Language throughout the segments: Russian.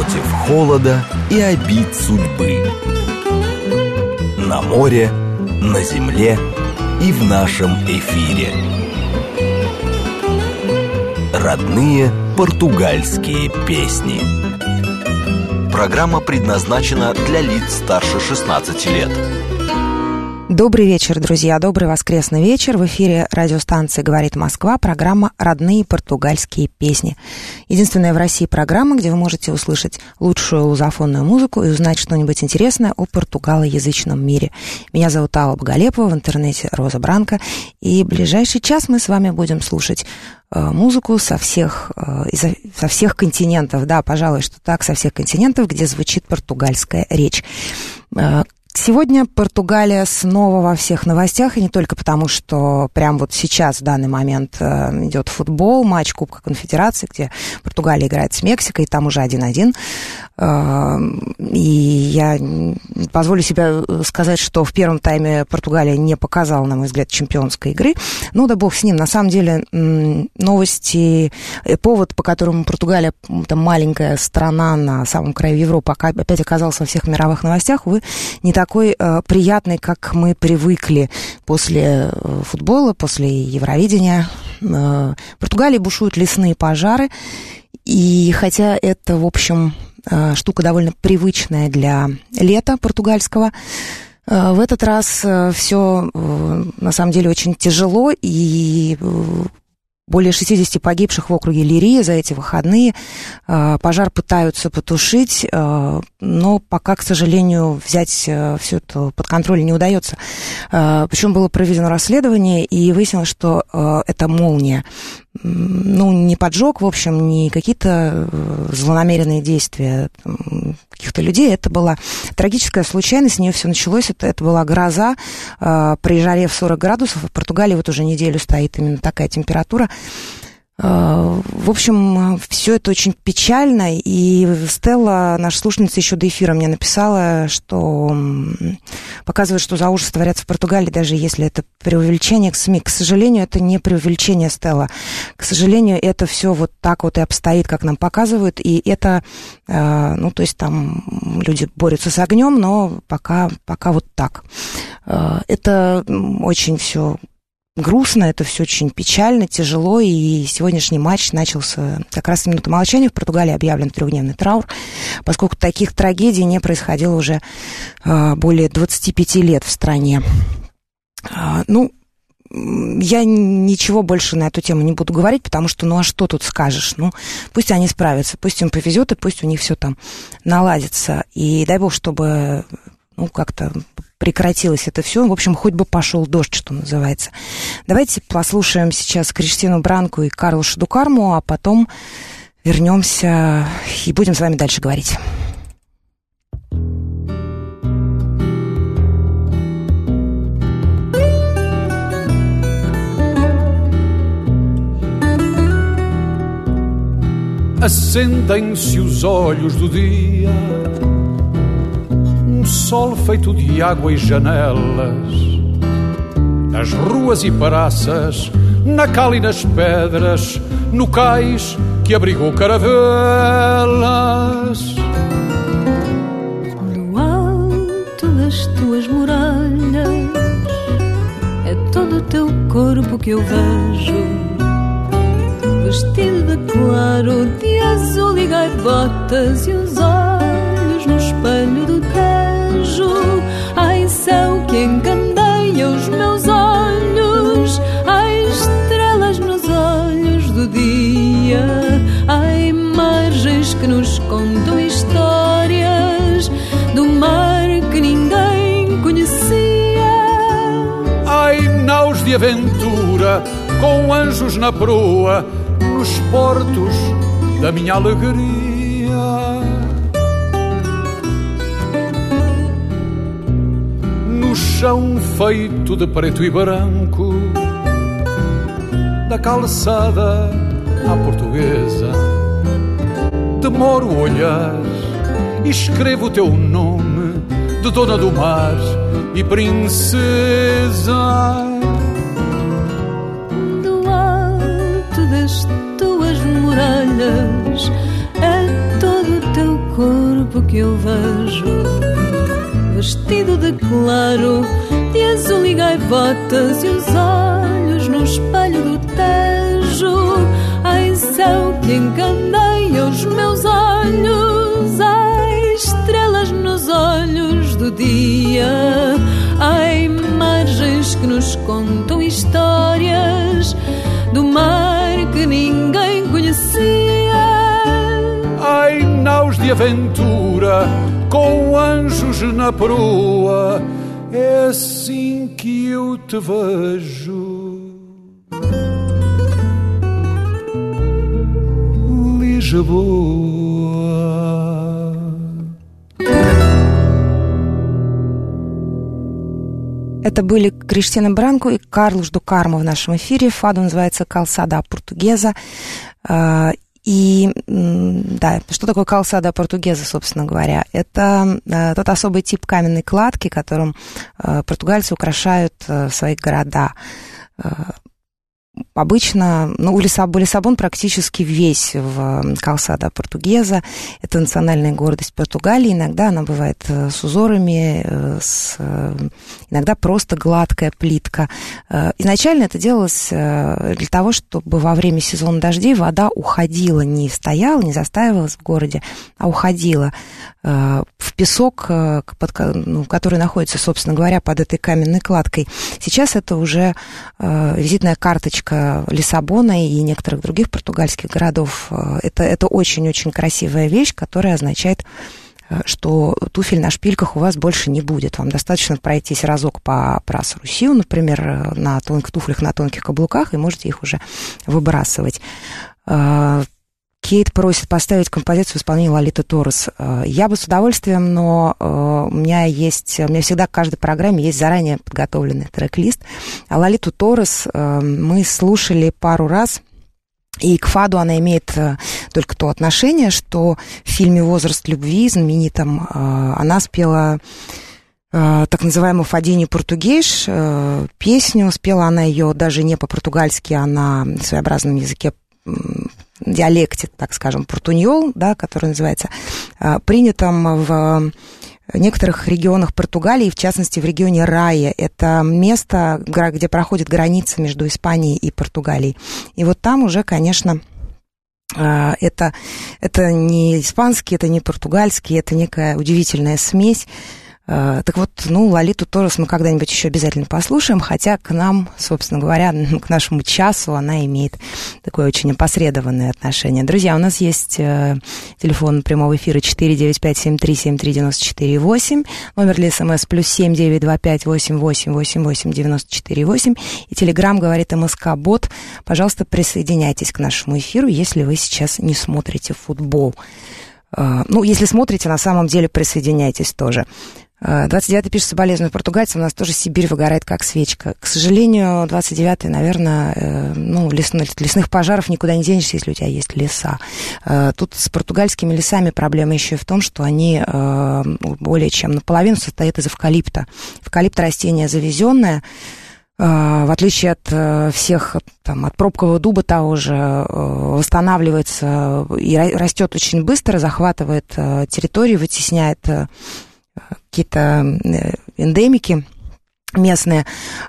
Против холода и обид судьбы. На море, на земле и в нашем эфире. Родные португальские песни. Программа предназначена для лиц старше 16 лет. Добрый вечер, друзья, добрый воскресный вечер. В эфире радиостанции «Говорит Москва», программа «Родные португальские песни». Единственная в России программа, где вы можете услышать лучшую лузофонную музыку и узнать что-нибудь интересное о португалоязычном мире. Меня зовут Алла Боголепова, в интернете Роза Бранко, и в ближайший час мы с вами будем слушать музыку со всех континентов, да, пожалуй, что так, со всех континентов, где звучит португальская речь. Сегодня Португалия снова во всех новостях, и не только потому, что прямо вот сейчас, в данный момент, идет футбол, матч Кубка Конфедерации, где Португалия играет с Мексикой, и там уже 1-1. И я позволю себе сказать, что в первом тайме Португалия не показала, на мой взгляд, чемпионской игры. Ну да бог с ним. На самом деле новости, повод, по которому Португалия, там маленькая страна на самом краю Европы, опять оказалась во всех мировых новостях, увы, не такой приятный, как мы привыкли после футбола, после Евровидения. В Португалии бушуют лесные пожары, и хотя это, в общем, штука довольно привычная для лета португальского, в этот раз все на самом деле очень тяжело, и более 60 погибших в округе Лирия за эти выходные. Пожар пытаются потушить, но пока, к сожалению, взять все это под контроль не удается. Причем было проведено расследование, и выяснилось, что это молния. Ну, не поджог, в общем, не какие-то злонамеренные действия каких-то людей. Это была трагическая случайность, с нее все началось. Это была гроза при жаре в 40 градусов. В Португалии вот уже неделю стоит именно такая температура. В общем, все это очень печально, и Стелла, наша слушательница, еще до эфира мне написала, что показывает, что за ужасы творятся в Португалии, даже если это преувеличение СМИ. К сожалению, это не преувеличение, Стелла. К сожалению, это все вот так вот и обстоит, как нам показывают, и это, ну, то есть там люди борются с огнем, но пока вот так. Это очень все грустно, это все очень печально, тяжело, и сегодняшний матч начался как раз с минуты молчания. В Португалии объявлен 3-дневный траур, поскольку таких трагедий не происходило уже более 25 лет в стране. Ну, я ничего больше на эту тему не буду говорить, потому что, ну, а что тут скажешь? Ну, пусть они справятся, пусть им повезет, и пусть у них все там наладится. И дай бог, чтобы, ну, как-то прекратилось это все. В общем, хоть бы пошел дождь, что называется. Давайте послушаем сейчас Криштину Бранку и Карлоша ду Кармо, а потом вернемся и будем с вами дальше говорить. Acendem-se os olhos do dia, sol feito de água e janelas, nas ruas e praças, na cal e nas pedras, no cais que abrigou caravelas. No alto das tuas muralhas é todo o teu corpo que eu vejo, vestido de claro, de azul e gaivotas, e os olhos no espelho do Tejo. Ai, céu que encandeia os meus olhos, ai, estrelas nos olhos do dia, ai, margens que nos contam histórias do mar que ninguém conhecia. Ai, naus de aventura com anjos na proa, nos portos da minha alegria. No chão feito de preto e branco, da calçada à portuguesa, demoro o olhar e escrevo o teu nome de dona do mar e princesa. Do alto das tuas muralhas é todo o teu que eu vejo, vestido de claro, de azul e gaivotas, e os olhos no espelho do Tejo. Ai, céu que encandeia os meus olhos, ai, estrelas nos olhos do dia, ai, margens que nos contam histórias do mar que ninguém conhecia. Ai, naus de aventura com anjos na proa, é assim que eu te vejo. Lisboa. Это были Криштина Бранко и Карлош ду Кармо в нашем эфире. Фаду называется «Calçada Portuguesa». И, да, что такое «Calçada Portuguesa», собственно говоря? Это тот особый тип каменной кладки, которым португальцы украшают свои города. Обычно, Лиссабон практически весь в Calçada Portuguesa. Это национальная гордость Португалии. Иногда она бывает с узорами, иногда просто гладкая плитка. Изначально это делалось для того, чтобы во время сезона дождей вода уходила, не стояла, не застаивалась в городе, а уходила в песок, который находится, собственно говоря, под этой каменной кладкой. Сейчас это уже визитная карточка Лиссабона и некоторых других португальских городов. Это очень-очень красивая вещь, которая означает, что туфель на шпильках у вас больше не будет. Вам достаточно пройтись разок по Прас-Русью, например, на туфлях на тонких каблуках, и можете их уже выбрасывать. Кейт просит поставить композицию в исполнении Лолиты Торрес. Я бы с удовольствием, но у меня всегда к каждой программе есть заранее подготовленный трек-лист. А Лолиту Торрес мы слушали пару раз, и к фаду она имеет только то отношение, что в фильме «Возраст любви» знаменитом она спела так называемую «Фадинью Португейш», песню. Спела она ее даже не по-португальски, а на своеобразном языке, диалекте, так скажем, портуньол, да, который называется, принятом в некоторых регионах Португалии, в частности, в регионе Рая. Это место, где проходит граница между Испанией и Португалией. И вот там уже, конечно, это не испанский, это не португальский, это некая удивительная смесь. Так вот, Лолиту Торрес мы когда-нибудь еще обязательно послушаем, хотя к нам, собственно говоря, к нашему часу она имеет такое очень опосредованное отношение. Друзья, у нас есть телефон прямого эфира 495-7373-94-8, номер для СМС +7 925 88 88 94 8, и телеграм говорит МСК-бот. Пожалуйста, присоединяйтесь к нашему эфиру, если вы сейчас не смотрите футбол. Если смотрите, на самом деле присоединяйтесь тоже. 29-й пишет: соболезную португальцам, у нас тоже Сибирь выгорает как свечка. К сожалению, 29-й, наверное, лесных пожаров никуда не денешься, если у тебя есть леса. Тут с португальскими лесами проблема еще и в том, что они более чем наполовину состоят из эвкалипта. Эвкалипт — растение завезенное, в отличие от всех, от пробкового дуба того же, восстанавливается и растет очень быстро, захватывает территорию, вытесняет какие-то эндемики местные,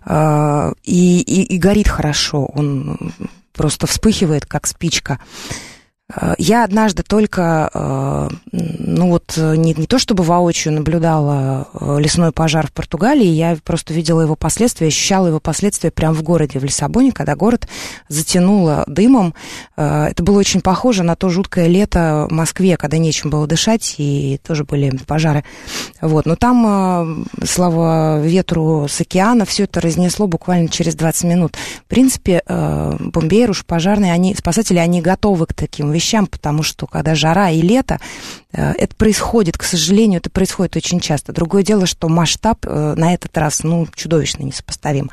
и горит хорошо, он просто вспыхивает, как спичка. Я однажды только, не то чтобы воочию наблюдала лесной пожар в Португалии, я просто видела его последствия, ощущала его последствия прямо в городе, в Лиссабоне, когда город затянуло дымом. Это было очень похоже на то жуткое лето в Москве, когда нечем было дышать, и тоже были пожары. Но там, слава ветру с океана, все это разнесло буквально через 20 минут. В принципе, бомбейруши, пожарные, спасатели, они готовы к таким вещам, потому что когда жара и лето, это происходит, к сожалению, это происходит очень часто. Другое дело, что масштаб на этот раз, чудовищно несопоставим.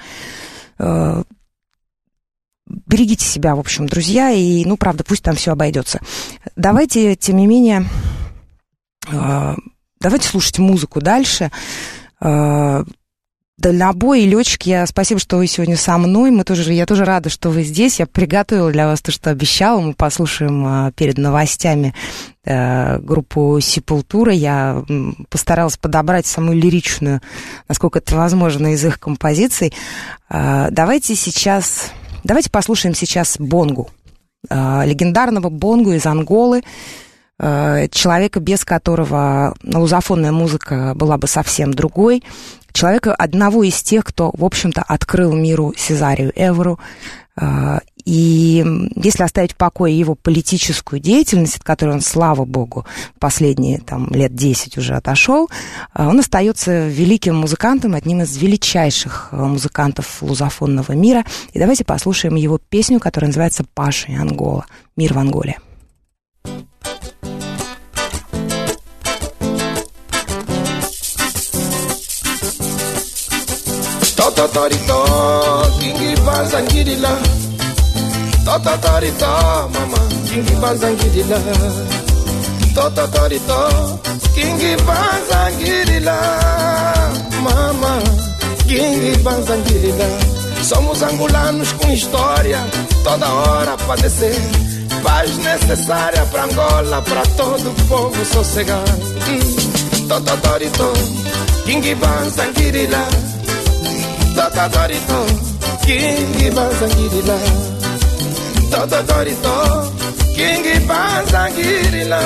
Берегите себя, в общем, друзья, и, правда, пусть там все обойдется. Давайте, тем не менее, давайте слушать музыку дальше. Дальнобой и летчики, спасибо, что вы сегодня со мной. Я тоже рада, что вы здесь. Я приготовила для вас то, что обещала. Мы послушаем перед новостями группу «Сепультура». Я постаралась подобрать самую лиричную, насколько это возможно, из их композиций. Давайте послушаем сейчас Бонгу. Легендарного Бонгу из Анголы. Человека, без которого лузофонная музыка была бы совсем другой. Человека, одного из тех, кто, в общем-то, открыл миру Сезарию Эвору. И если оставить в покое его политическую деятельность, от которой он, слава богу, последние лет 10 уже отошел, он остается великим музыкантом, одним из величайших музыкантов лузофонного мира. И давайте послушаем его песню, которая называется «Паша и Ангола. Мир в Анголе». Totorito, kingi bazangirila. Totorito, mama, kingi bazangirila. Totorito, kingi bazangirila. Mama, kingi bazangirila. Somos angolanos com história, toda hora padecer. Paz necessária pra Angola, pra todo o povo sossegar. Totorito, kingi bazangirila. Totorito, kingi bazangirila. Totorito, kingi bazangirila.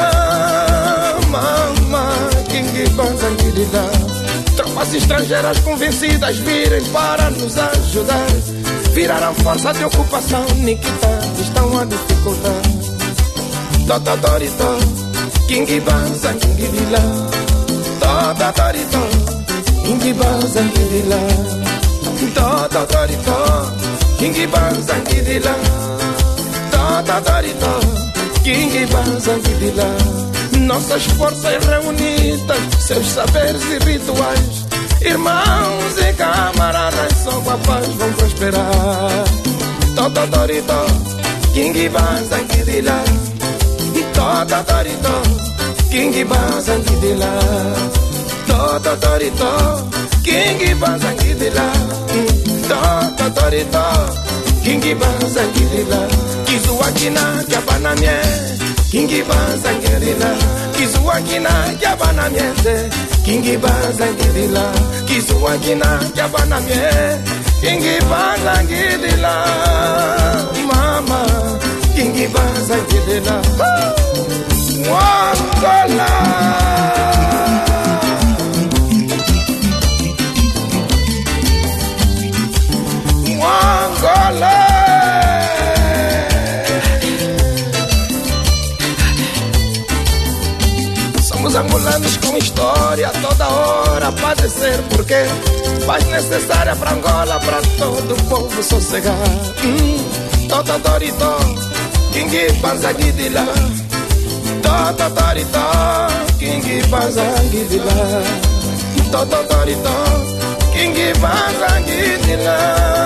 Mama, kingi bazangirila. Tropas estrangeiras convencidas virem para nos ajudar. Viraram força de ocupação, Nikita, estão a dificultar. Totorito, kingi bazangirila. Totorito, kingi bazangirila. Totorito, kingi bazangirila. Totorito, kingi bazangirila. Nossas forças reunidas, seus saberes e rituais, irmãos e camaradas, só com a paz vão prosperar. Totorito, kingi bazangirila. Totorito, kingi bazangirila. Totorito, kingi bazangirila. Totorito, kingi bazangirila. Kizuakina kyabanamye, kingi bazangirila. Kizuakina kyabanamye, kingi bazangirila. Kizuakina kyabanamye, kingi bazangirila. Mama, kingi bazangirila. Angola. Angola. Somos angolanos com história, toda hora padecer, porque paz necessária para Angola, para todo o povo sossegar. Totorito, kingi bazangirila. Totorito, kingi bazangirila. Totorito, kingi bazangirila.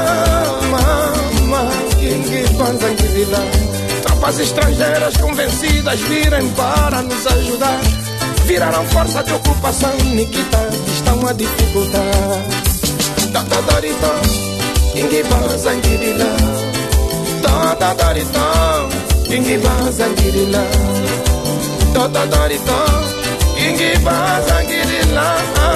Mama, kingi bazangirila. Tropas estrangeiras convencidas virem para nos ajudar. Viraram força de ocupação, Nikita, estão a dificultar. Totorito, kingi bazangirila. Totorito, kingi bazangirila. Totorito, kingi bazangirila.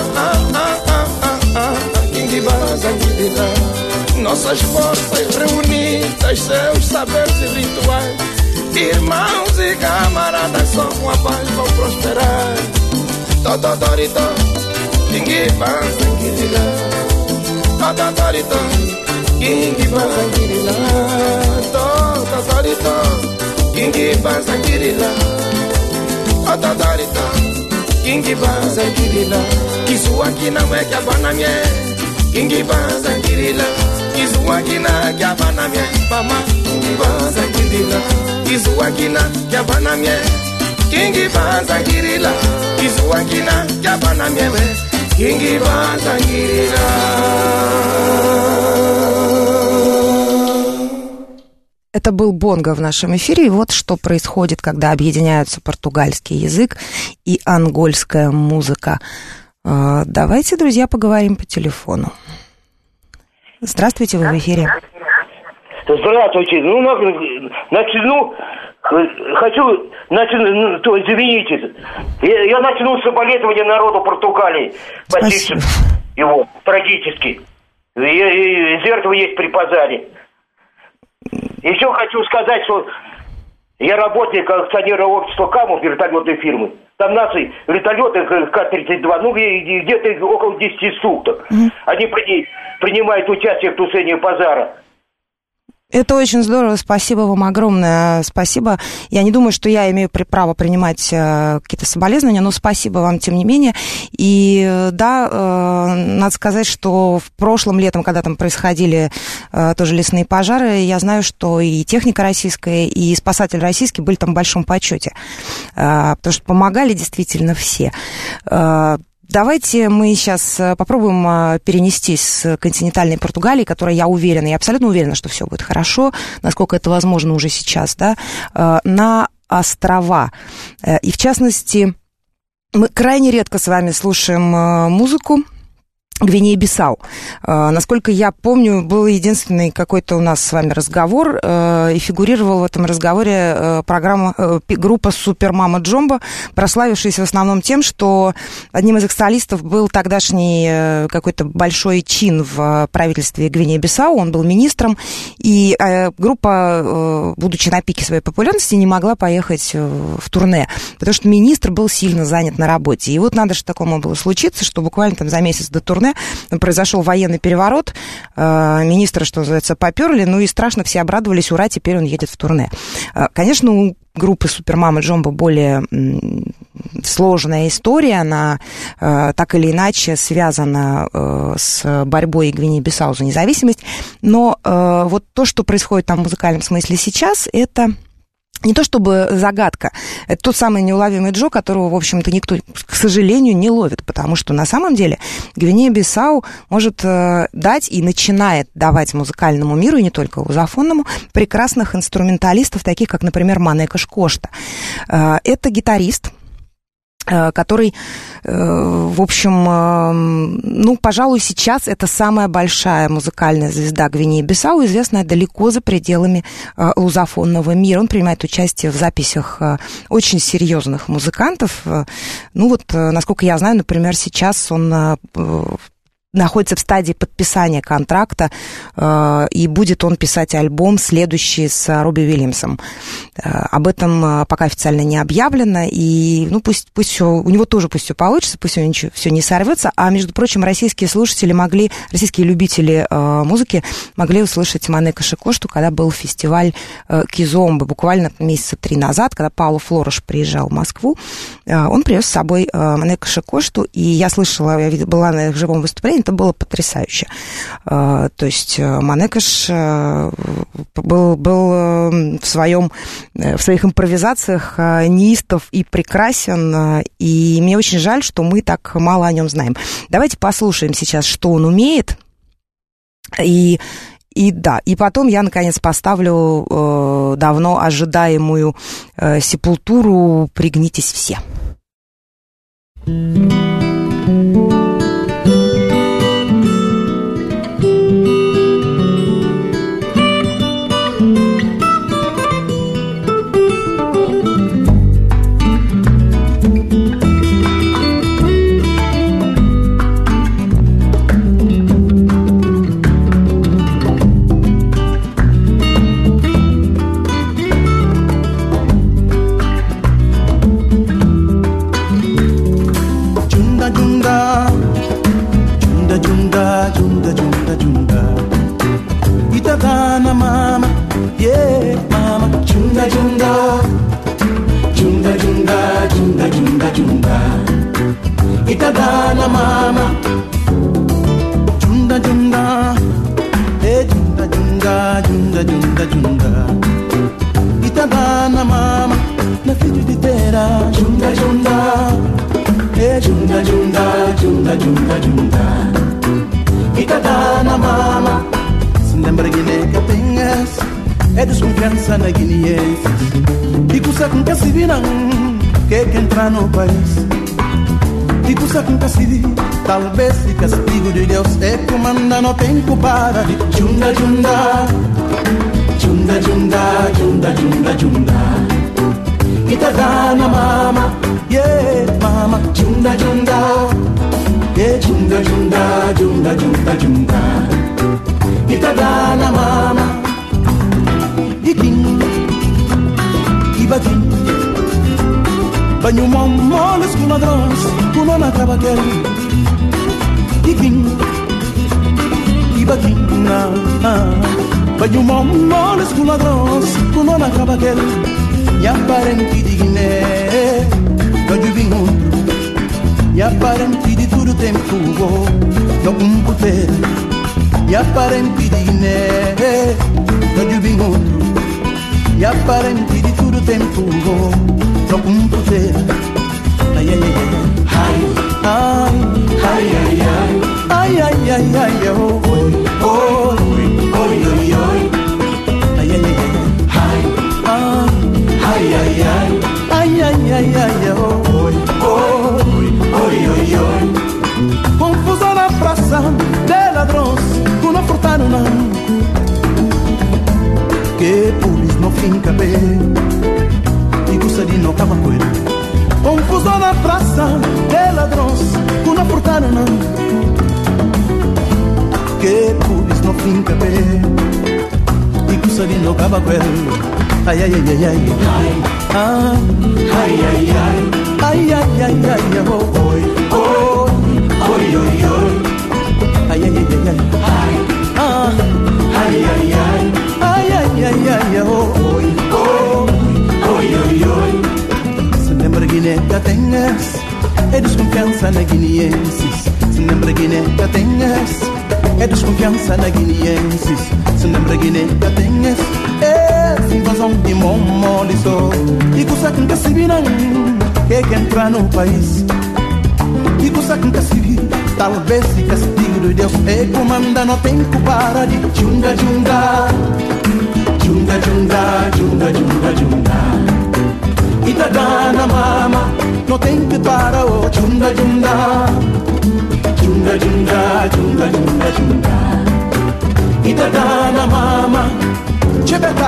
Kingi bazangirila. Nossas forças reunidas, seus saberes e rituais, irmãos e camaradas, só com a paz vão prosperar. Totorito, kingi bazangirila. Totorito, kingi bazangirila. Totorito, kingi bazangirila. Totorito, kingi bazangirila. Kizuakina me kyabanamye, kingi bazangirila. Kizuakina kyabanamye, mama, kingi bazangirila. Kizuakina kyabanamye, kingi bazangirila. Kizuakina kyabanamye, kingi bazangirila. Это был Бонго в нашем эфире, и вот что происходит, когда объединяются португальский язык и ангольская музыка. Давайте, друзья, поговорим по телефону. Здравствуйте, вы в эфире. Здравствуйте. извините. Я начну соболезнования народу Португалии. Постигшим его трагически. Жертвы есть при пожаре. Еще хочу сказать, что я работник акционерного общества КАМов, вертолетной фирмы. Там наши вертолеты К-32, где-то около 10 суток. Они принимают участие в тушении пожара. Это очень здорово, спасибо вам огромное, спасибо. Я не думаю, что я имею право принимать какие-то соболезнования, но спасибо вам, тем не менее. И да, надо сказать, что в прошлом летом, когда там происходили тоже лесные пожары, я знаю, что и техника российская, и спасатели российские были там в большом почете, потому что помогали действительно все. Давайте мы сейчас попробуем перенестись с континентальной Португалии, которая, я уверена, я абсолютно уверена, что все будет хорошо, насколько это возможно уже сейчас, да, на острова. И, в частности, мы крайне редко с вами слушаем музыку Гвинеи-Бисау. Насколько я помню, был единственный какой-то у нас с вами разговор, и фигурировала в этом разговоре группа Супер Мама Джомбо, прославившаяся в основном тем, что одним из их солистов был тогдашний какой-то большой чин в правительстве Гвинеи-Бисау, он был министром, и группа, будучи на пике своей популярности, не могла поехать в турне, потому что министр был сильно занят на работе. И вот надо же такому было случиться, что буквально там за месяц до турне произошел военный переворот, министра, что называется, поперли, ну и страшно все обрадовались, ура, теперь он едет в турне. Конечно, у группы Супер Мама Джомбо более сложная история, она так или иначе связана с борьбой Гвинеи-Бисау за независимость, но вот то, что происходит там в музыкальном смысле сейчас, это не то чтобы загадка, это тот самый неуловимый Джо, которого, в общем-то, никто, к сожалению, не ловит, потому что на самом деле Гвинея-Бисау может дать и начинает давать музыкальному миру, и не только лузофонному, прекрасных инструменталистов, таких как, например, Манекаш Кошта. Это гитарист, который, в общем, ну, пожалуй, сейчас это самая большая музыкальная звезда Гвинеи-Бисау, известная далеко за пределами лузофонного мира. Он принимает участие в записях очень серьезных музыкантов. Ну, вот, насколько я знаю, например, сейчас он находится в стадии подписания контракта, и будет он писать альбом следующий с Робби Уильямсом. Об этом пока официально не объявлено, и ну, пусть все, у него тоже пусть все получится, пусть все не сорвется. А, между прочим, российские слушатели российские любители музыки могли услышать Манекаша Кошту, когда был фестиваль Кизомбы, буквально месяца 3 назад, когда Пауло Флореш приезжал в Москву. Он привез с собой Манекаша Кошту, и я слышала, я была на их живом выступлении, это было потрясающе. То есть Манекаш был в своих импровизациях неистов и прекрасен, и мне очень жаль, что мы так мало о нем знаем. Давайте послушаем сейчас, что он умеет, и потом я, наконец, поставлю давно ожидаемую Сепультуру «Пригнитесь все». Itagana mama, junda junda, junda junda, junda junda junda. Itagana mama, na filho de terra, junda junda, junda junda, junda junda junda. Itagana mama, se lembra Guiné que tenhas, é desconfiança na guineenses. E custa com que se viram, que entrar no país. E custa com castigo, talvez o castigo de Deus é comanda no tempo para de junda, junda, junda, junda, junda, junda, junda. E tá dando mama, yeah, mama, junda, junda, yeah, junda, junda, junda, junda, junda. E tá dando mama, e quem, e baquim. Banho moles com ladrões, com não acaba aquele. E quem, e baquim, banho moles com ladrões, com não acaba aquele. E a parente de Guiné, banho vinho. E a parente de todo tempo, no computer. E a parente de Guiné, banho vinho. E a parente de todo tempo, no computer. Ai, ai, ai, ai, ai, ai, ai, ai, ai, ai, ai, oi, oi, oi, oi, oi, ai, ai, ai, ai, ai, ai, ai, ai, ai, oi, oi, oi, oi, oi. Confusão na praça de ladrões, tu não furtaram não. Que polícia não finca bem. E custa de não acaba com ele. Confusão na praça de ladrões, tu não furtaram não. Que polícia não finca bem. E custa de não acaba com ele. Ai, ai, ai, ai, ai, ai, ai, ai, ai, ai, ai, ai, ai, oi, oi, oi, oi, oi, ai, ai, ai, ai, ai, ai, ai, ai, ai, ai, ai, oi, oi, oi, oi. Se lembra Guiné que tenhas, é desconfiança na guineenses. Se lembra Guiné que tenhas, é desconfiança na guineenses. Se lembra Guiné que tenhas, é invasão de momoliço. E custa com cacibinan, que entrar no país. E custa com cacibi, talvez se castigo de Deus é comanda no tempo para de junda, junda, junda, junda, junda, junda, junda. E tá dando mama, no tempo para o junda, junda, junda, junda, junda, junda, junda. E tá dando mama, chebeta.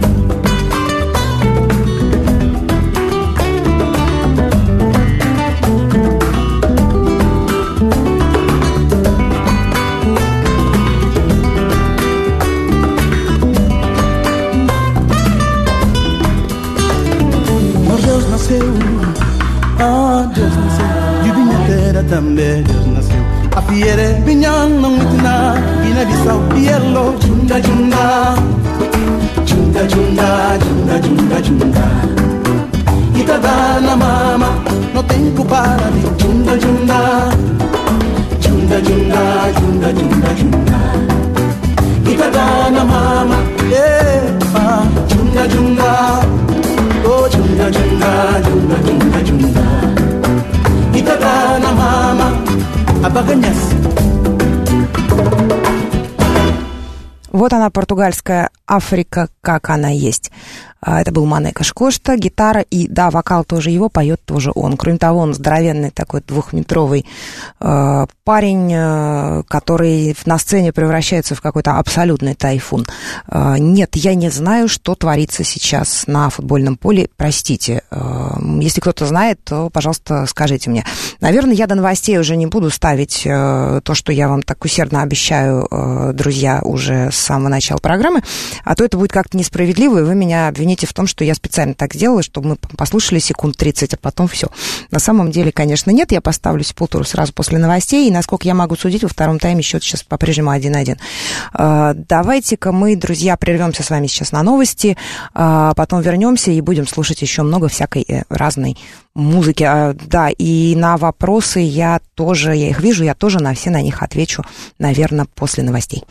Deus nasceu, e vinha terra também, Deus nasceu. A fiere vinha não itna, Guiné-Bissau, Bielo, junda, junda, junda, junda, junda, junda, junda. E tá dando mama, no tempo para de junda, junda, junda, junda, junda, junda, junda. E tá dando mama, epa, junda, junda. Oh, junda, junda, junda, junda, junda. И тогда на мама обогонясь. Вот она, португальская Африка, как она есть. Это был Манека Шкошта, гитара, и, да, вокал тоже его, поет тоже он. Кроме того, он здоровенный такой двухметровый парень, который на сцене превращается в какой-то абсолютный тайфун. Нет, я не знаю, что творится сейчас на футбольном поле, простите. Если кто-то знает, то, пожалуйста, скажите мне. Наверное, я до новостей уже не буду ставить то, что я вам так усердно обещаю, друзья, уже с самого начала программы, а то это будет как-то несправедливо, и вы меня обвините в том, что я специально так сделала, чтобы мы послушали секунд 30, а потом все. На самом деле, конечно, нет. Я поставлю Сепультуру сразу после новостей, и, насколько я могу судить, во втором тайме счет сейчас по-прежнему 1-1. Давайте-ка мы, друзья, прервемся с вами сейчас на новости, потом вернемся и будем слушать еще много всякой разной музыки. Да, и на вопросы я их вижу, я тоже на все на них отвечу, наверное, после новостей.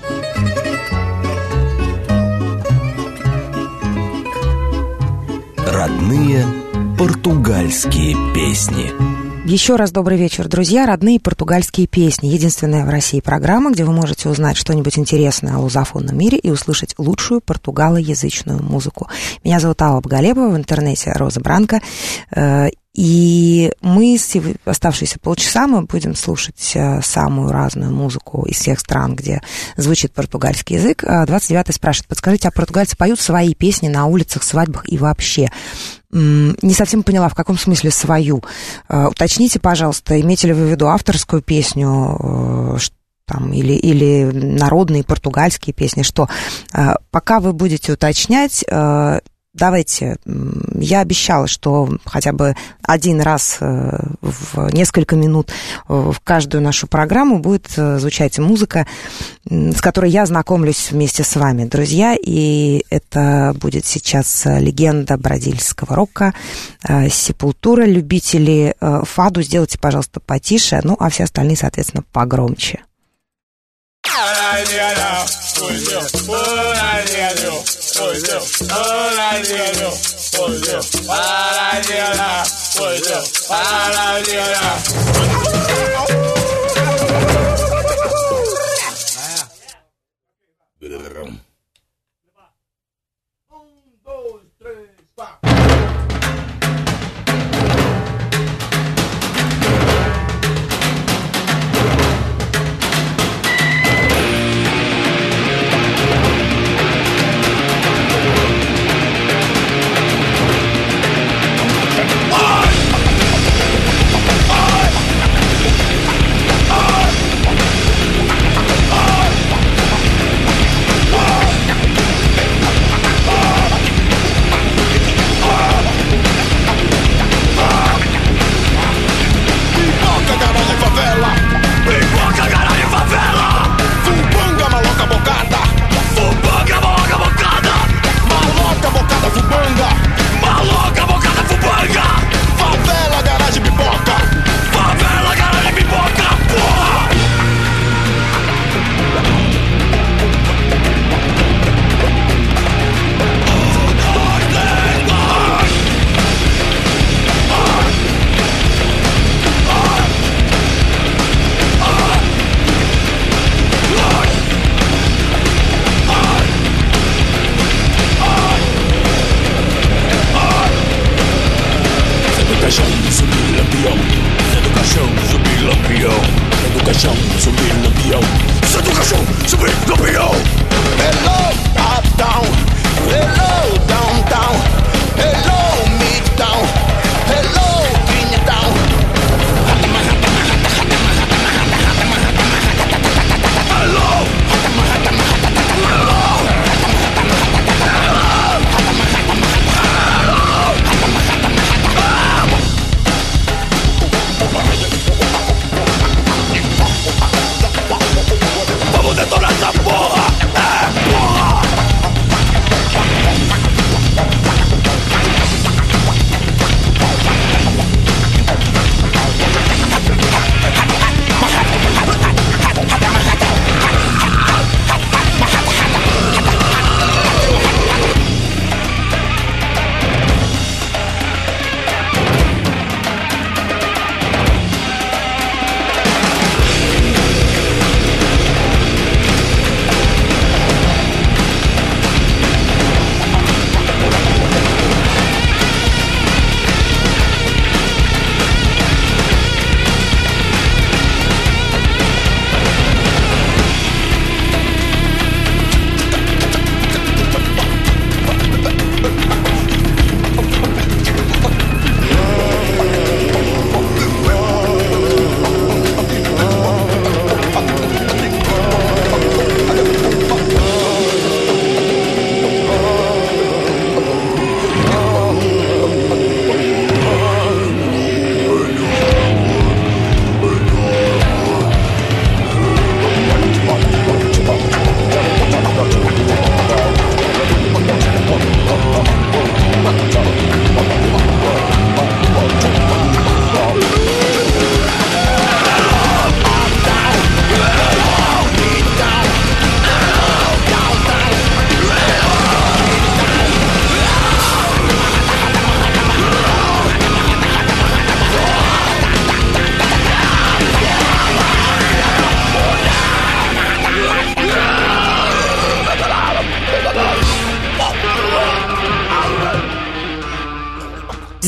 Родные португальские песни. Еще раз добрый вечер, друзья. Родные португальские песни. Единственная в России программа, где вы можете узнать что-нибудь интересное о лузофонном мире и услышать лучшую португалоязычную музыку. Меня зовут Алла Галебова, в интернете Роза Бранко. И мы, оставшиеся полчаса, мы будем слушать самую разную музыку из всех стран, где звучит португальский язык. 29-й спрашивает, подскажите, а португальцы поют свои песни на улицах, свадьбах и вообще? Не совсем поняла, в каком смысле свою. Уточните, пожалуйста, имеете ли вы в виду авторскую песню, там, или народные португальские песни, что? Пока вы будете уточнять, давайте, я обещала, что хотя бы один раз в несколько минут в каждую нашу программу будет звучать музыка, с которой я знакомлюсь вместе с вами, друзья, и это будет сейчас легенда бразильского рока Сепультура. Любители фаду, сделайте, пожалуйста, потише, ну, а все остальные, соответственно, погромче.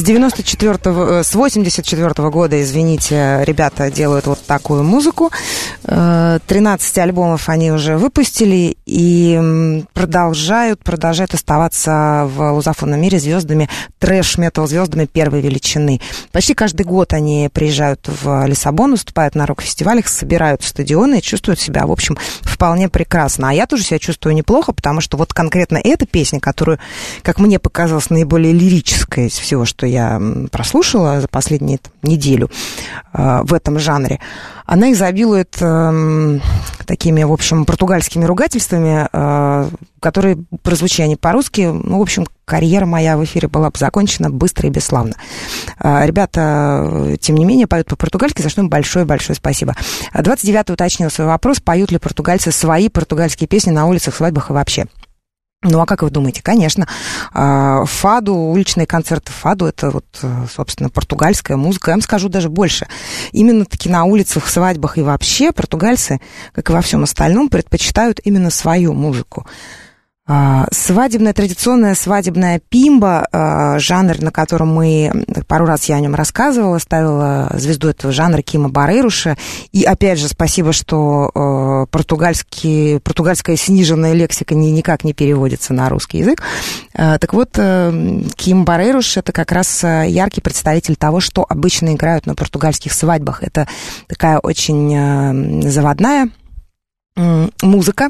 с 84 года, извините, ребята делают вот такую музыку. 13 альбомов они уже выпустили и продолжают оставаться в лузофонном мире звездами, трэш-метал звездами первой величины. Почти каждый год они приезжают в Лиссабон, выступают на рок-фестивалях, собирают стадионы и чувствуют себя, в общем, вполне прекрасно. А я тоже себя чувствую неплохо, потому что вот конкретно эта песня, которую, как мне показалось, наиболее лирическая из всего, что я прослушала за последнюю неделю в этом жанре, она изобилует такими, в общем, португальскими ругательствами, которые прозвучали по-русски. Ну, в общем, карьера моя в эфире была бы закончена быстро и бесславно. Ребята, тем не менее, поют по-португальски, за что им большое-большое спасибо. 29-й уточнил свой вопрос, поют ли португальцы свои португальские песни на улицах, свадьбах и вообще. Ну, а как вы думаете? Конечно, фаду, уличные концерты фаду, это вот, собственно, португальская музыка. Я вам скажу даже больше. Именно-таки на улицах, свадьбах и вообще португальцы, как и во всем остальном, предпочитают именно свою музыку. Свадебная, традиционная свадебная пимба, жанр, на котором пару раз я о нем рассказывала, ставила звезду этого жанра Кима Барейруша. И опять же, спасибо, что португальская сниженная лексика никак не переводится на русский язык. Так вот, Ким Барейруш — это как раз яркий представитель того, что обычно играют на португальских свадьбах. Это такая очень заводная музыка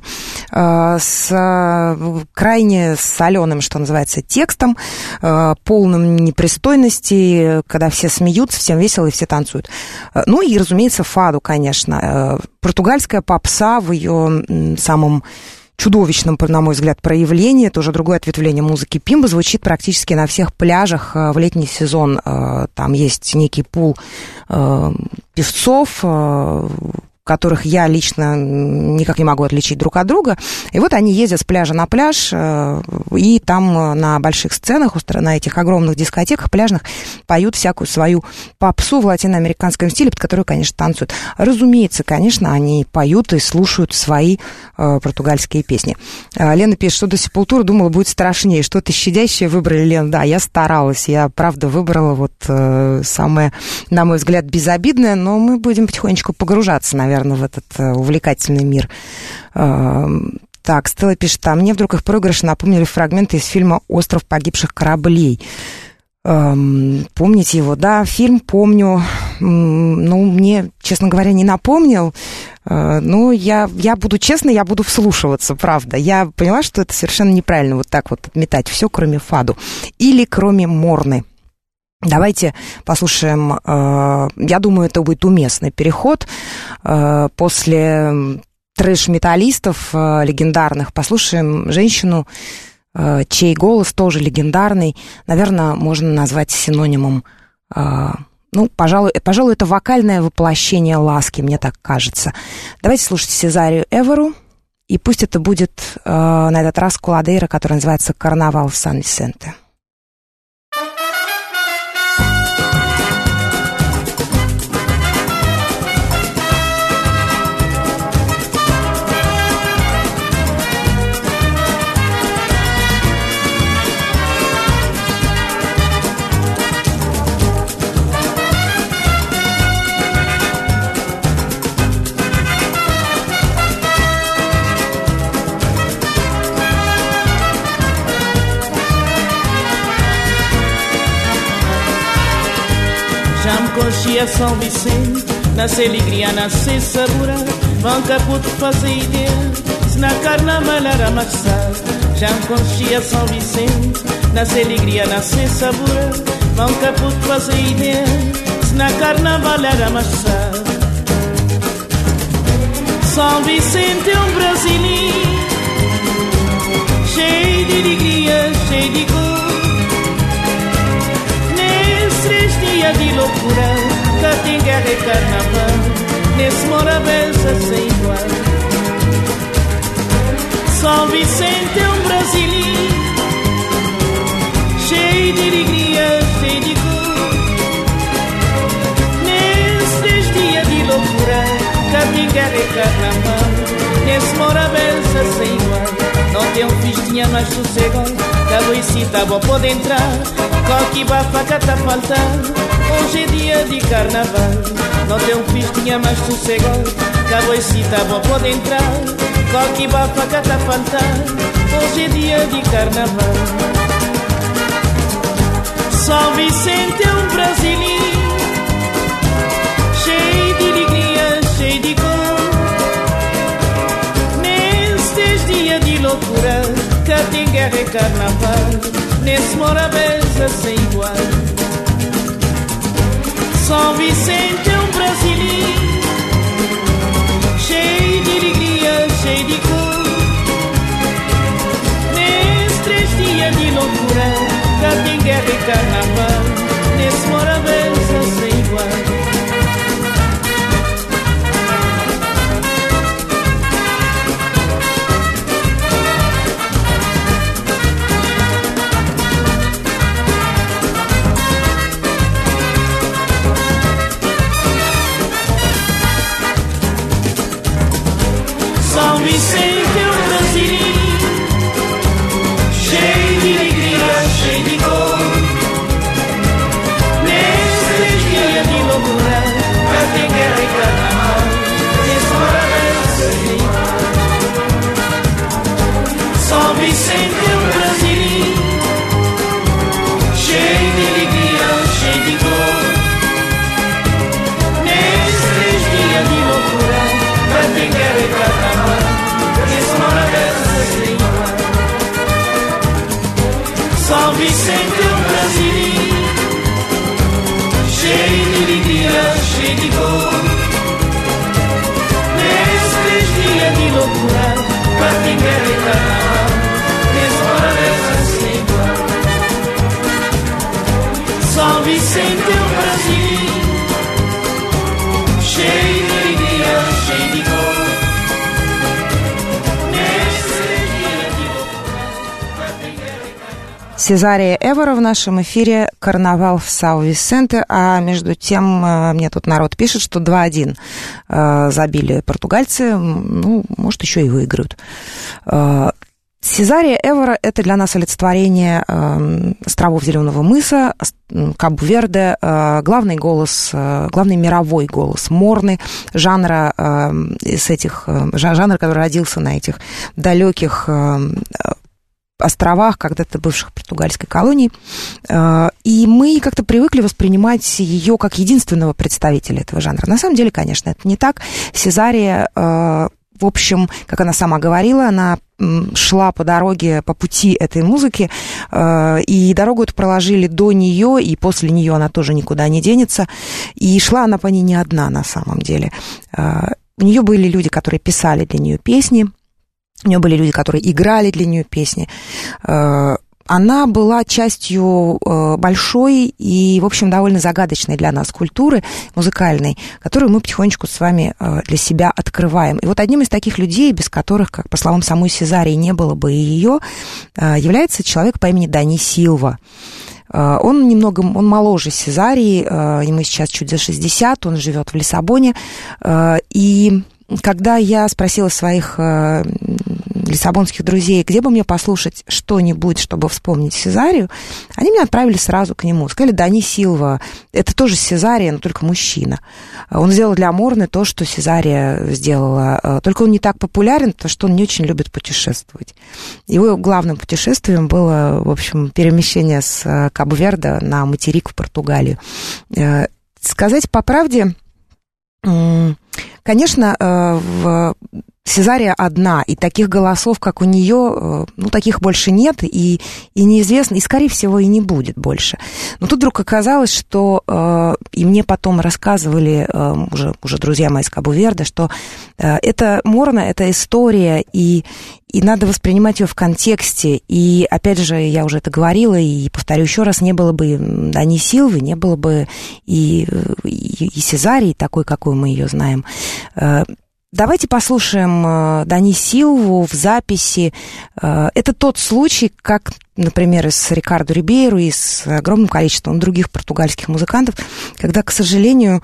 с крайне соленым, что называется, текстом, полным непристойности, когда все смеются, всем весело и все танцуют. Ну и, разумеется, фаду, конечно. Португальская попса в ее самом чудовищном, на мой взгляд, проявлении, это уже другое ответвление музыки пимба, звучит практически на всех пляжах в летний сезон. Там есть некий пул певцов, которых я лично никак не могу отличить друг от друга. И вот они ездят с пляжа на пляж, и там на больших сценах, на этих огромных дискотеках пляжных поют всякую свою попсу в латиноамериканском стиле, под которую, конечно, танцуют. Разумеется, конечно, они поют и слушают свои португальские песни. Лена пишет, что до Сепультуры думала, будет страшнее. Что-то щадящее выбрали, Лена. Да, я старалась. Я, правда, выбрала вот самое, на мой взгляд, безобидное, но мы будем потихонечку погружаться, наверное, в этот увлекательный мир. Так, Стелла пишет, а мне вдруг их проигрыши напомнили фрагменты из фильма «Остров погибших кораблей». Помните его? Да, фильм помню. Ну, мне, честно говоря, не напомнил. Но я буду честна, я буду вслушиваться, правда. Я поняла, что это совершенно неправильно вот так вот отметать все, кроме фаду. Или кроме морны. Давайте послушаем, я думаю, это будет уместный переход. После трэш-металлистов легендарных послушаем женщину, чей голос тоже легендарный. Наверное, можно назвать синонимом, ну, пожалуй, это вокальное воплощение ласки, мне так кажется. Давайте слушать Сезарию Эвору, и пусть это будет на этот раз Куладейра, который называется «Карнавал в Сан-Висенте». Conchia São Vicente, nasce alegria, nasce sabor. Vão caputo fazer ideia, se na carnaval era amassado. Já conchia São Vicente, nasce alegria, nasce sabor. Vão caputo fazer ideia, se na carnaval era amassado. São Vicente é brasileiro, cheio de alegria, cheio de cor. Dia de loucura, cá tem guerra e carnaval, nesse Morabeza sem igual. São Vicente é brasileiro, cheio de alegria, cheio de cor. Nesses dias de loucura, cá tem guerra e carnaval, nesse Morabeza sem igual. Não tem fiz tinha mais sossego, que a boicita boa pode entrar, coque bafaca tá faltando, hoje é dia de carnaval. Não tem fiz tinha mais sossego, que a boicita boa pode entrar, coque bafaca tá faltando, hoje é dia de carnaval. São Vicente é um brasileiro, cheio de alegria, cheio de cor. Nestes dias de loucura, cá tem guerra e carnaval, nesse morabeza sem igual. São Vicente é um brasileiro, cheio de alegria, cheio de cor. Nestes dias de loucura, cá tem guerra e carnaval, nesse morabeza sem igual. São Vicente é um brasileiro, cheio de alegria, cheio de cor. Nesses dias de loucura, cá tem guerra e carnaval, nesse morabeza sem igual. São Vicente é um brasileiro, cheio de alegria, cheio de cor. Nesses dias de loucura, cá tem guerra e carnaval, nesse morabeza sem igual. São Vicente é um brasileiro, cheio de alegria, cheio de cor. Nesses dias de loucura, cá tem guerra e carnaval, nesse morabeza sem igual. São Vicente é um brasileiro, cheio de alegria, cheio de cor. Сезария Эвора в нашем эфире «Карнавал в Сау-Висенте», а между тем мне тут народ пишет, что 2-1 забили португальцы, ну, может, еще и выиграют. Сезария Эвора – это для нас олицетворение островов Зеленого мыса, Кабу-Верде, главный голос, главный мировой голос Морны, жанра, жанр, который родился на этих далеких островах, когда-то бывших португальской колонии, и мы как-то привыкли воспринимать ее как единственного представителя этого жанра. На самом деле, конечно, это не так. Сезария, в общем, как она сама говорила, она шла по дороге, по пути этой музыки, и дорогу эту проложили до нее, и после нее она тоже никуда не денется, и шла она по ней не одна на самом деле. У нее были люди, которые писали для нее песни, у нее были люди, которые играли для нее песни. Она была частью большой и, в общем, довольно загадочной для нас культуры музыкальной, которую мы потихонечку с вами для себя открываем. И вот одним из таких людей, без которых, как по словам самой Сезарии, не было бы и ее, является человек по имени Дани Силва. Он моложе Сезарии, ему сейчас чуть за 60, он живет в Лиссабоне, и когда я спросила своих лиссабонских друзей, где бы мне послушать что-нибудь, чтобы вспомнить Сезарию, они меня отправили сразу к нему. Сказали, Дани Силва, это тоже Сезария, но только мужчина. Он сделал для Морны то, что Сезария сделала, только он не так популярен, потому что он не очень любит путешествовать. Его главным путешествием было, в общем, перемещение с Кабу-Верде на материк в Португалию. Сказать по правде, конечно, в Сезария одна, и таких голосов, как у нее, ну, таких больше нет, и неизвестно, и, скорее всего, и не будет больше. Но тут вдруг оказалось, что, и мне потом рассказывали уже друзья мои из Кабу-Верде, что это Морна, это история, и надо воспринимать ее в контексте. И, опять же, я уже это говорила, и повторю еще раз, не было бы Дани Силвы, не было бы и Сезарии такой, какой мы ее знаем. Давайте послушаем Дани Силву в записи. Это тот случай, как, например, и с Рикардо Рибейро, и с огромным количеством других португальских музыкантов, когда, к сожалению,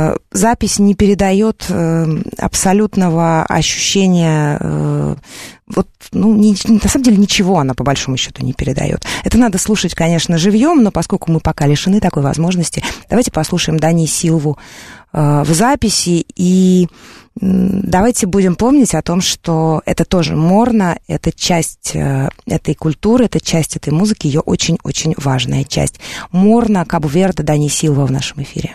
запись не передает абсолютного ощущения вот, ну, на самом деле ничего она по большому счету не передает. Это надо слушать, конечно, живьем, но поскольку мы пока лишены такой возможности, давайте послушаем Дани Силву в записи, и давайте будем помнить о том, что это тоже Морна, это часть этой культуры, это часть этой музыки, ее очень-очень важная часть. Морна, Кабу-Верде, Дани Силва в нашем эфире.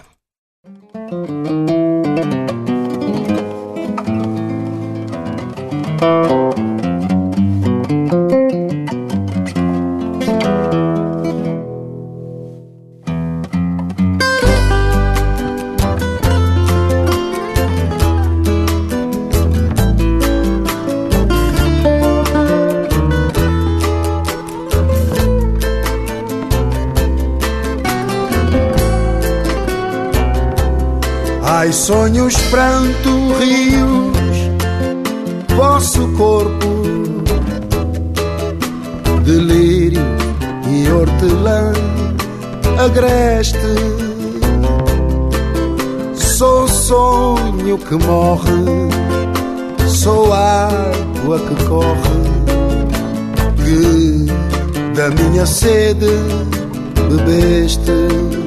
Ai, sonhos, pranto, rios, vosso corpo, delírio e hortelã, agreste. Sou sonho que morre, sou água que corre, que da minha sede bebeste.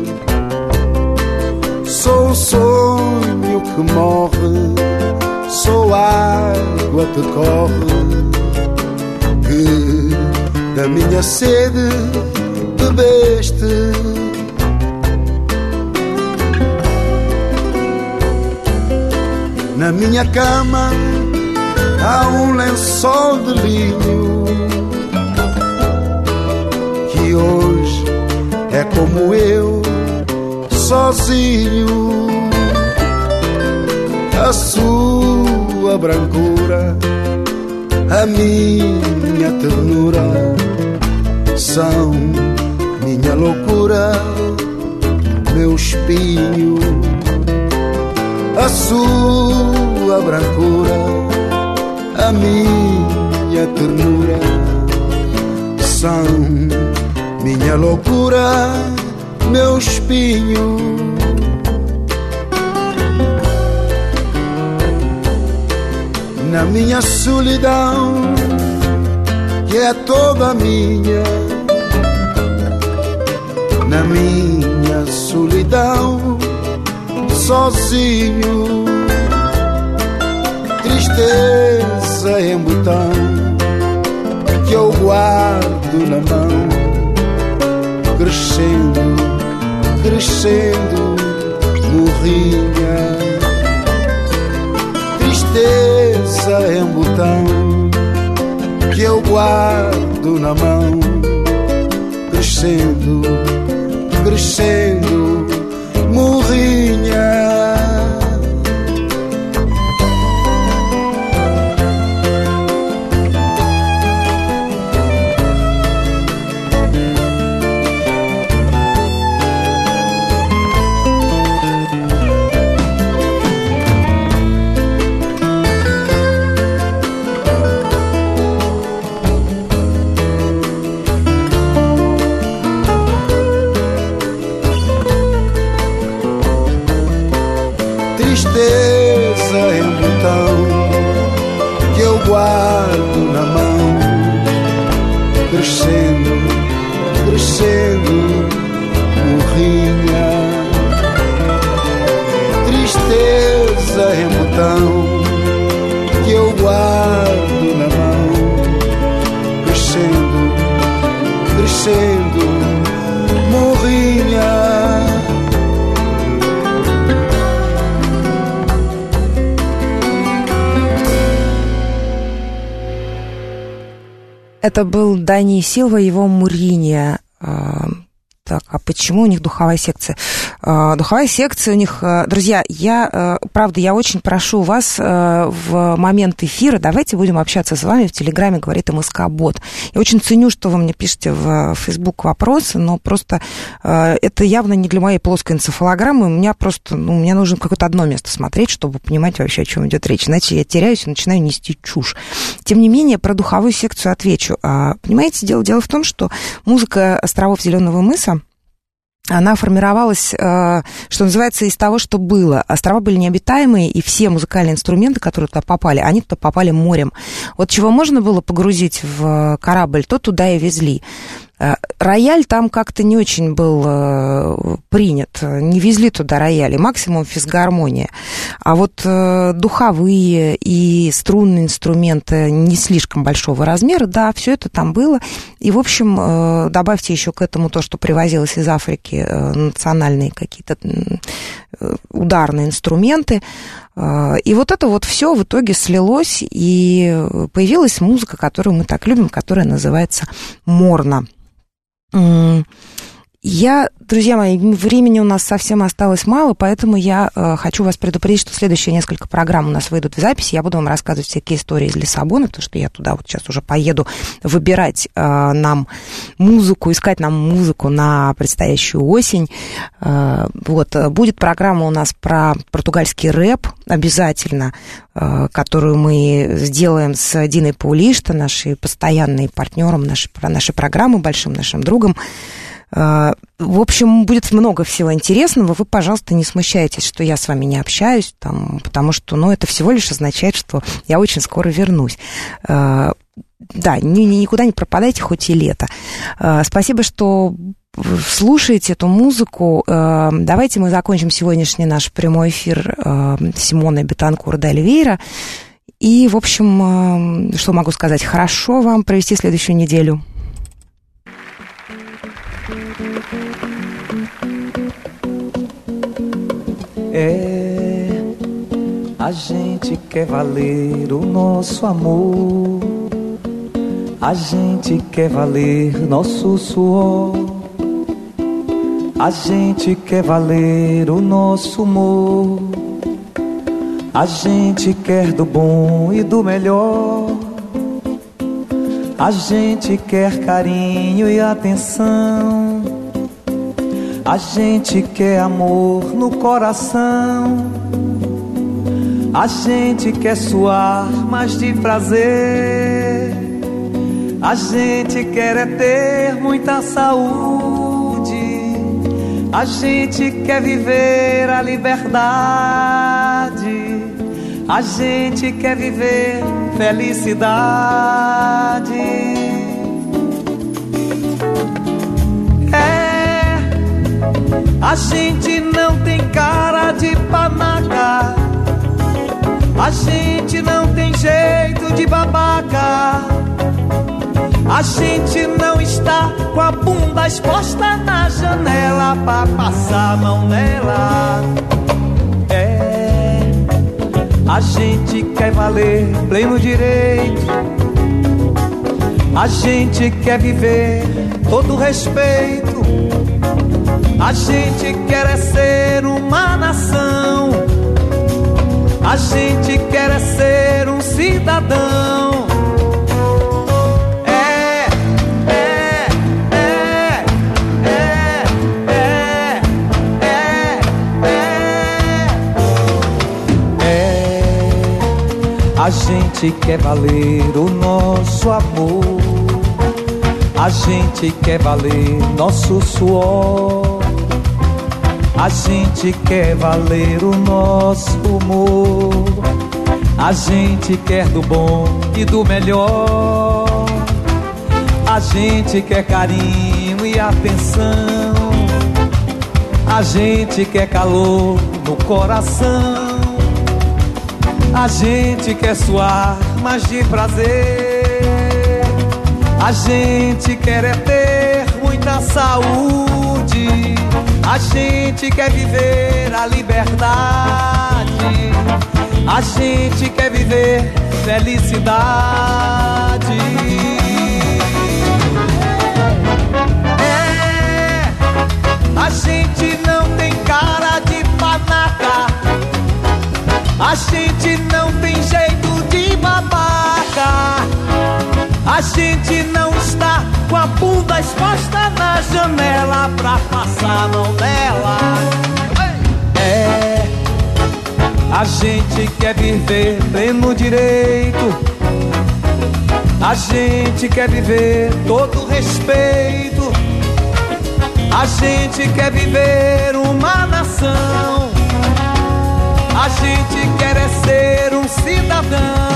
Sou sonho que morre, sou água que corre, que da minha sede bebeste. Na minha cama há lençol de linho, que hoje é como eu, sozinho. A sua brancura, a minha ternura, são minha loucura, meu espinho. A sua brancura, a minha ternura, são minha loucura, meu espinho. Na minha solidão, que é toda minha, na minha solidão, sozinho, tristeza em botão, que eu guardo na mão, crescendo, crescendo, morrinha. Tristeza em botão, que eu guardo na mão, crescendo, crescendo, morrinha. Tristeza em botão, que eu guardo na mão, crescendo, crescendo, morrinha. Tristeza em botão, que eu guardo na mão, crescendo, crescendo, morrinha. Это был Дани Силва, его «Муринья». Так, а почему у них духовая секция? Духовая секция у них... Друзья, правда, я очень прошу вас в момент эфира, давайте будем общаться с вами в Телеграме, говорит МСК-бот. Я очень ценю, что вы мне пишете в Facebook вопросы, но просто это явно не для моей плоской энцефалограммы. У меня просто, мне нужно какое-то одно место смотреть, чтобы понимать вообще, о чем идет речь. Иначе я теряюсь и начинаю нести чушь. Тем не менее, про духовую секцию отвечу. Понимаете, дело в том, что музыка островов Зеленого мыса, она формировалась, что называется, из того, что было. Острова были необитаемые, и все музыкальные инструменты, которые туда попали, они туда попали морем. Вот чего можно было погрузить в корабль, то туда и везли. Рояль там как-то не очень был принят, не везли туда рояли, максимум физгармония. А вот духовые и струнные инструменты не слишком большого размера, да, все это там было. И, в общем, добавьте еще к этому то, что привозилось из Африки, национальные какие-то ударные инструменты. И вот это вот все в итоге слилось, и появилась музыка, которую мы так любим, которая называется морна. Друзья мои, времени у нас совсем осталось мало, поэтому я хочу вас предупредить, что следующие несколько программ у нас выйдут в записи. Я буду вам рассказывать всякие истории из Лиссабона, потому что я туда вот сейчас уже поеду выбирать нам музыку, искать нам музыку на предстоящую осень. Вот, будет программа у нас про португальский рэп обязательно, которую мы сделаем с Диной Паулишто, нашей постоянной партнером нашей программы, большим нашим другом. В общем, будет много всего интересного. Вы, пожалуйста, не смущайтесь, что я с вами не общаюсь, потому что, это всего лишь означает, что я очень скоро вернусь. Да, никуда не пропадайте, хоть и лето. Спасибо, что слушаете эту музыку. Давайте мы закончим сегодняшний наш прямой эфир Симоной Бетанкур де Оливейра. И, в общем, что могу сказать? Хорошо вам провести следующую неделю. A gente quer valer o nosso amor, a gente quer valer nosso suor, a gente quer valer o nosso humor, a gente quer do bom e do melhor, a gente quer carinho e atenção, a gente quer amor no coração, a gente quer suar mais de prazer, a gente quer é ter muita saúde, a gente quer viver a liberdade, a gente quer viver felicidade. A gente não tem cara de panaca, a gente não tem jeito de babaca, a gente não está com a bunda exposta na janela pra passar a mão nela. A gente quer valer pleno direito, a gente quer viver todo respeito, a gente quer é ser uma nação, a gente quer é ser um cidadão. A gente quer valer o nosso amor, a gente quer valer nosso suor, a gente quer valer o nosso humor, a gente quer do bom e do melhor, a gente quer carinho e atenção, a gente quer calor no coração, a gente quer suar mais de prazer, a gente quer é ter muita saúde, a gente quer viver a liberdade, a gente quer viver felicidade. A gente não tem cara de panaca, a gente não tem jeito de babaca, a gente não está com a bunda exposta na janela pra passar a mão nela. A gente quer viver pleno direito, a gente quer viver todo respeito, A gente quer viver uma nação. A gente quer é ser um cidadão.